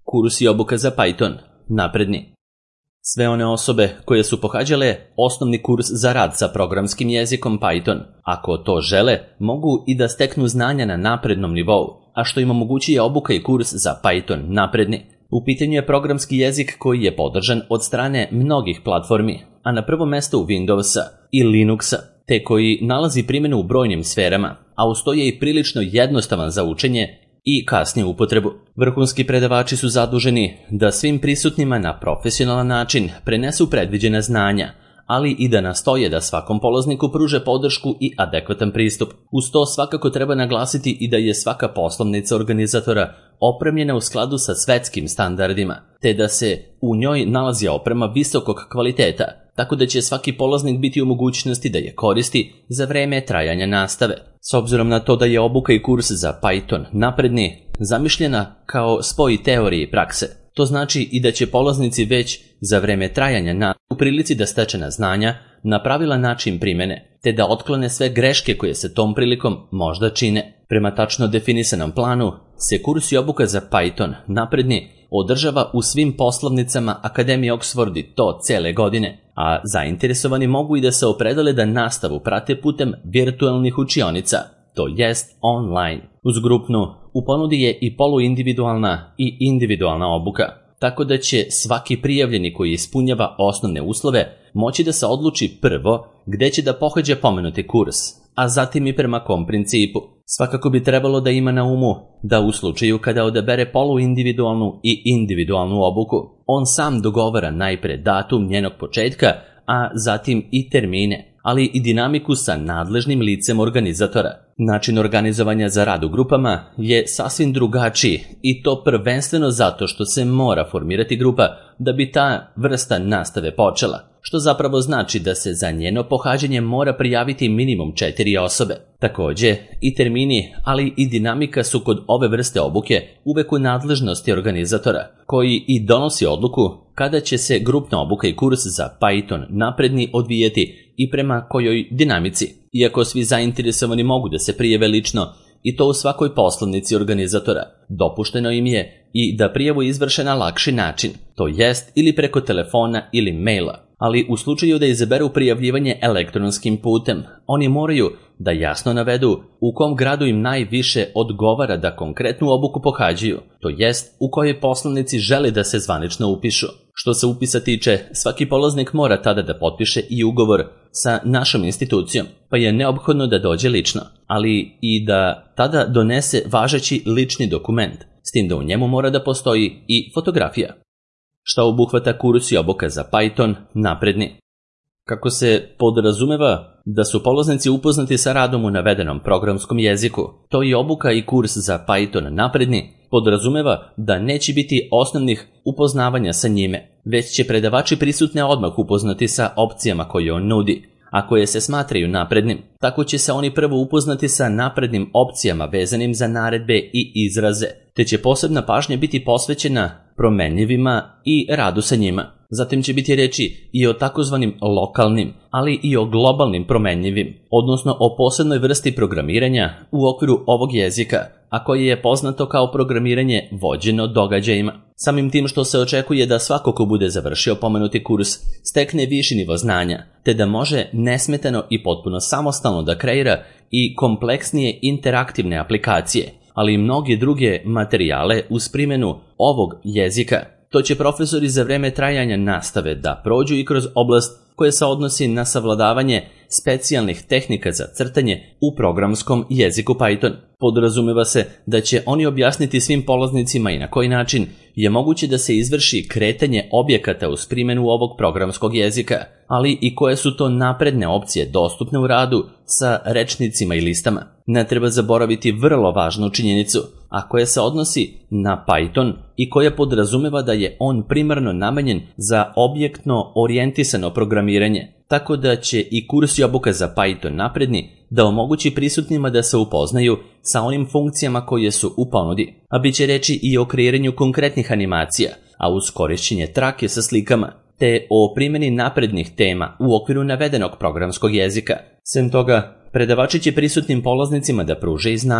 Kurs i obuka za Python, napredni. Sve one osobe koje su pohađale osnovni kurs za rad sa programskim jezikom Python, ako to žele, mogu i da steknu znanja na naprednom nivou, a što im omogućuje obuka i kurs za Python napredni. U pitanju je programski jezik koji je podržan od strane mnogih platformi, a na prvom mestu Windowsa i Linuxa, te koji nalazi primjenu u brojnim sferama, a uz to je i prilično jednostavan za učenje i kasniju upotrebu. Vrhunski predavači su zaduženi da svim prisutnima na profesionalan način prenesu predviđena znanja, ali i da nastoje da svakom polazniku pruže podršku i adekvatan pristup. Uz to svakako treba naglasiti i da je svaka poslovnica organizatora opremljena u skladu sa svetskim standardima, te da se u njoj nalazi oprema visokog kvaliteta, tako da će svaki polaznik biti u mogućnosti da je koristi za vreme trajanja nastave. S obzirom na to da je obuka i kurs za Python napredni zamišljena kao spoj teorije i prakse, to znači i da će polaznici već za vreme trajanja u prilici da stečena znanja na pravilan način primene, te da otklone sve greške koje se tom prilikom možda čine. Prema tačno definisanom planu se kurs i obuka za Python napredni održava u svim poslovnicama Akademije Oxford i to cele godine, a zainteresovani mogu i da se opredele da nastavu prate putem virtualnih učionica, to jest online. Uz grupnu, u ponudi je i poluindividualna i individualna obuka, tako da će svaki prijavljeni koji ispunjava osnovne uslove moći da se odluči prvo gde će da pohađa pomenuti kurs, a zatim i prema kom principu. Svakako bi trebalo da ima na umu da u slučaju kada odabere poluindividualnu i individualnu obuku, on sam dogovara najpre datum njenog početka, a zatim i termine, ali i dinamiku sa nadležnim licem organizatora. Način organizovanja za rad u grupama je sasvim drugačiji i to prvenstveno zato što se mora formirati grupa da bi ta vrsta nastave počela, što zapravo znači da se za njeno pohađanje mora prijaviti minimum 4 osobe. Takođe, i termini, ali i dinamika su kod ove vrste obuke uvek u nadležnosti organizatora, koji i donosi odluku kada će se grupna obuka i kurs za Python napredni odvijati i prema kojoj dinamici, iako svi zainteresovani mogu da se prijave lično i to u svakoj poslovnici organizatora. Dopušteno im je i da prijavu izvrše na lakši način, to jest ili preko telefona ili maila. Ali u slučaju da izaberu prijavljivanje elektronskim putem, oni moraju da jasno navedu u kom gradu im najviše odgovara da konkretnu obuku pohađaju, to jest u kojoj poslovnici žele da se zvanično upišu. Što se upisa tiče, svaki polaznik mora tada da potpiše i ugovor sa našom institucijom, pa je neophodno da dođe lično, ali i da tada donese važeći lični dokument, s tim da u njemu mora da postoji i fotografija. Šta obuhvata kurs i obuka za Python napredni? Kako se podrazumeva da su polaznici upoznati sa radom u navedenom programskom jeziku, to i obuka i kurs za Python napredni podrazumeva da neće biti osnovnih upoznavanja sa njime, već će predavači prisutne odmah upoznati sa opcijama koje on nudi, a koje se smatraju naprednim. Tako će se oni prvo upoznati sa naprednim opcijama vezanim za naredbe i izraze, te će posebna pažnja biti posvećena promenljivima i radu sa njima. Zatim će biti reči i o takozvanim lokalnim, ali i o globalnim promenljivim, odnosno o posebnoj vrsti programiranja u okviru ovog jezika, a koje je poznato kao programiranje vođeno događajima. Samim tim što se očekuje da svako ko bude završio pomenuti kurs stekne viši nivo znanja, te da može nesmetano i potpuno samostalno da kreira i kompleksnije interaktivne aplikacije, ali i mnoge druge materijale uz primjenu ovog jezika. To će profesori za vreme trajanja nastave da prođu i kroz oblast koja se odnosi na savladavanje specijalnih tehnika za crtanje u programskom jeziku Python. Podrazumeva se da će oni objasniti svim polaznicima i na koji način je moguće da se izvrši kretanje objekata uz primjenu ovog programskog jezika, ali i koje su to napredne opcije dostupne u radu sa rečnicima i listama. Ne treba zaboraviti vrlo važnu činjenicu, a koja se odnosi na Python i koja podrazumeva da je on primarno namenjen za objektno orijentisano programiranje, tako da će i kurs i obuka za Python napredni da omogući prisutnima da se upoznaju sa onim funkcijama koje su u ponudi, a bit će reći i o kreiranju konkretnih animacija, a uz korišćenje trake sa slikama, te o primjeni naprednih tema u okviru navedenog programskog jezika. Sem toga, predavači će prisutnim polaznicima da pruže i znanja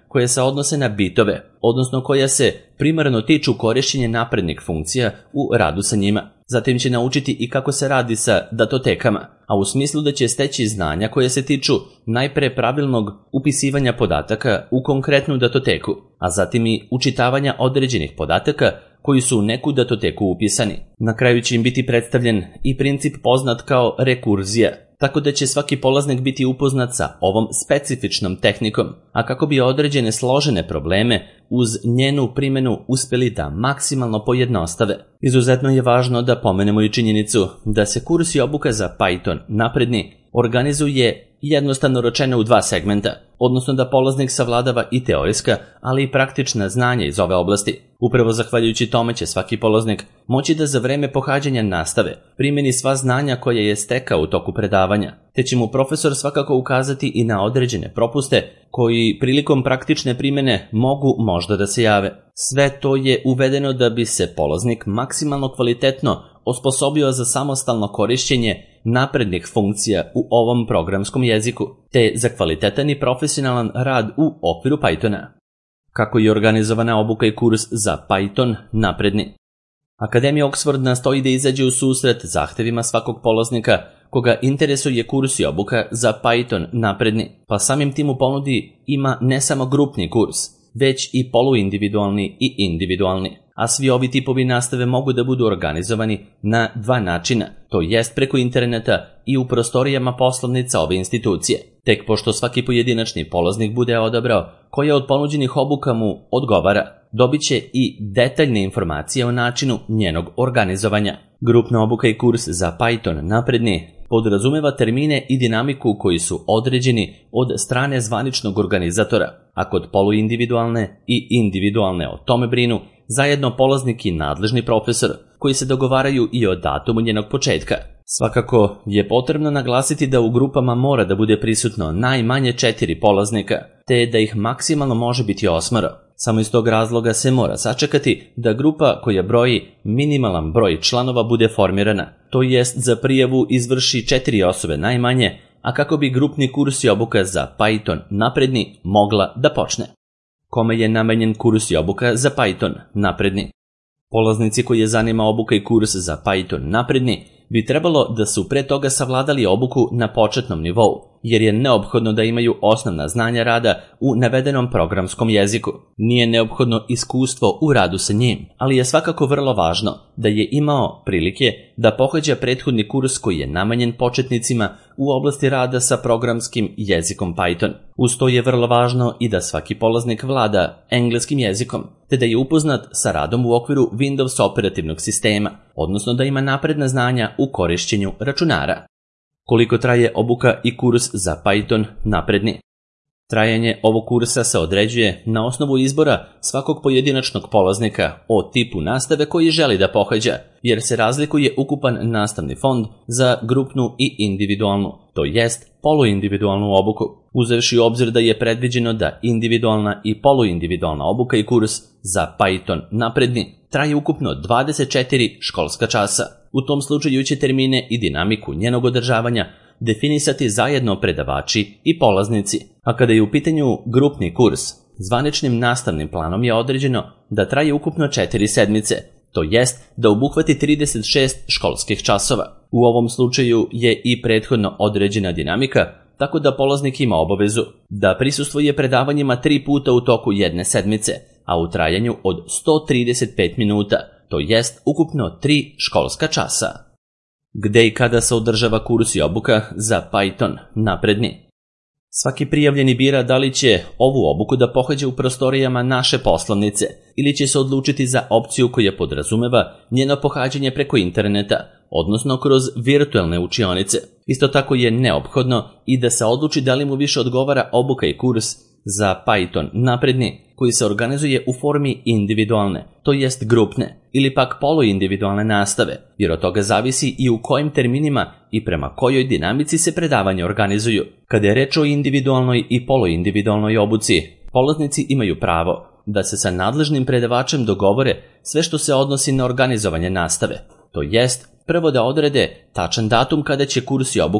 koje se odnose na bitove, odnosno koja se primarno tiču korišćenja naprednih funkcija u radu sa njima. Zatim će naučiti i kako se radi sa datotekama, a u smislu da će steći znanja koje se tiču najpre pravilnog upisivanja podataka u konkretnu datoteku, a zatim i učitavanja određenih podataka koji su u neku datoteku upisani. Na kraju će im biti predstavljen i princip poznat kao rekurzija, tako da će svaki polaznik biti upoznat sa ovom specifičnom tehnikom, a kako bi određene složene probleme uz njenu primjenu uspeli da maksimalno pojednostave. Izuzetno je važno da pomenemo i činjenicu da se kurs i obuka za Python napredni organizuje jednostavno rečeno u dva segmenta, odnosno da polaznik savladava i teorijska, ali i praktična znanja iz ove oblasti. Upravo zahvaljujući tome će svaki polaznik moći da za vreme pohađanja nastave primjeni sva znanja koje je stekao u toku predavanja, te će mu profesor svakako ukazati i na određene propuste koji prilikom praktične primjene mogu možda da se jave. Sve to je uvedeno da bi se polaznik maksimalno kvalitetno osposobio za samostalno korišćenje naprednih funkcija u ovom programskom jeziku, te za kvalitetan i profesionalan rad u okviru Pythona. Kako je organizovana obuka i kurs za Python napredni? Akademija Oxford nastoji da izađe u susret zahtevima svakog polaznika koga interesuje kurs i obuka za Python napredni, pa samim tim u ponudi ima ne samo grupni kurs, već i poluindividualni i individualni. A svi ovi tipovi nastave mogu da budu organizovani na dva načina, to jest preko interneta i u prostorijama poslovnica ove institucije. Tek pošto svaki pojedinačni polaznik bude odabrao koja od ponuđenih obuka mu odgovara, dobit će i detaljne informacije o načinu njenog organizovanja. Grupna obuka i kurs za Python napredni podrazumeva termine i dinamiku koji su određeni od strane zvaničnog organizatora, a kod poluindividualne i individualne o tome brinu zajedno polaznik i nadležni profesor, koji se dogovaraju i o datumu njenog početka. Svakako je potrebno naglasiti da u grupama mora da bude prisutno najmanje 4 polaznika, te da ih maksimalno može biti 8. Samo iz tog razloga se mora sačekati da grupa koja broji minimalan broj članova bude formirana, to jest za prijavu izvrši 4 osobe najmanje, a kako bi grupni kurs i obuka za Python napredni mogla da počne. Kome je namenjen kurs i obuka za Python napredni? Polaznici koji je zanima obuka i kurs za Python napredni bi trebalo da su pre toga savladali obuku na početnom nivou, jer je neophodno da imaju osnovna znanja rada u navedenom programskom jeziku. Nije neophodno iskustvo u radu sa njim, ali je svakako vrlo važno da je imao prilike da pohađa prethodni kurs koji je namenjen početnicima u oblasti rada sa programskim jezikom Python. Uz to je vrlo važno i da svaki polaznik vlada engleskim jezikom, te da je upoznat sa radom u okviru Windows operativnog sistema, odnosno da ima napredna znanja u korišćenju računara. Koliko traje obuka i kurs za Python napredni? Trajanje ovog kursa se određuje na osnovu izbora svakog pojedinačnog polaznika o tipu nastave koji želi da pohađa, jer se razlikuje ukupan nastavni fond za grupnu i individualnu, to jest poluindividualnu obuku. Uzevši u obzir da je predviđeno da individualna i poluindividualna obuka i kurs za Python napredni traje ukupno 24 školska časa. U tom slučaju će termine i dinamiku njenog održavanja definisati zajedno predavači i polaznici. A kada je u pitanju grupni kurs, zvaničnim nastavnim planom je određeno da traje ukupno 4 sedmice, to jest da obuhvati 36 školskih časova. U ovom slučaju je i prethodno određena dinamika, tako da polaznik ima obavezu da prisustvuje predavanjima 3 puta u toku jedne sedmice, a u trajanju od 135 minuta, to jest ukupno 3 školska časa. Gde i kada se održava kurs i obuka za Python napredni? Svaki prijavljeni bira da li će ovu obuku da pohađa u prostorijama naše poslovnice ili će se odlučiti za opciju koja podrazumeva njeno pohađanje preko interneta, odnosno kroz virtualne učionice. Isto tako je neophodno i da se odluči da li mu više odgovara obuka i kurs za Python napredni koji se organizuje u formi individualne, to jest grupne, ili pak poluindividualne nastave, jer od toga zavisi i u kojim terminima i prema kojoj dinamici se predavanja organizuju. Kada je reč o individualnoj i poluindividualnoj obuci, polaznici imaju pravo da se sa nadležnim predavačem dogovore sve što se odnosi na organizovanje nastave, to jest prvo da odrede tačan datum kada će kurs i obuka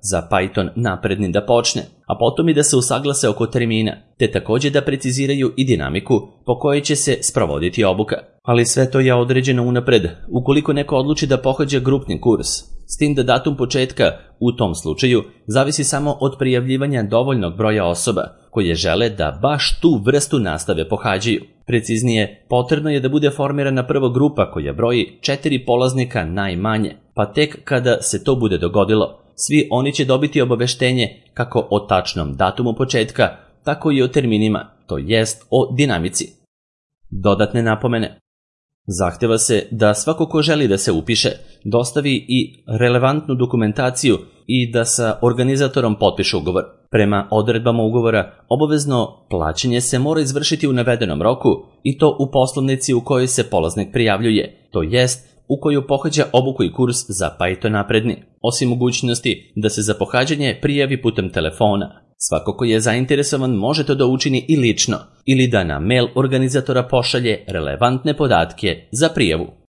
za Python napredni da počne, a potom i da se usaglase oko termina, te također da preciziraju i dinamiku po kojoj će se sprovoditi obuka. Ali sve to je određeno unapred, ukoliko neko odluči da pohađa grupni kurs, s tim da datum početka u tom slučaju zavisi samo od prijavljivanja dovoljnog broja osoba koje žele da baš tu vrstu nastave pohađaju. Preciznije, potrebno je da bude formirana prva grupa koja broji 4 polaznika najmanje, pa tek kada se to bude dogodilo, svi oni će dobiti obaveštenje kako o tačnom datumu početka, tako i o terminima, to jest o dinamici. Dodatne napomene. Zahtjeva se da svako ko želi da se upiše dostavi i relevantnu dokumentaciju i da sa organizatorom potpiše ugovor. Prema odredbama ugovora, obavezno plaćanje se mora izvršiti u navedenom roku i to u poslovnici u kojoj se polaznik prijavljuje, to jest u koju pohađa obuku i kurs za Python napredni, osim mogućnosti da se za pohađanje prijavi putem telefona. Svako ko je zainteresovan može to da učini i lično ili da na mail organizatora pošalje relevantne podatke za prijavu.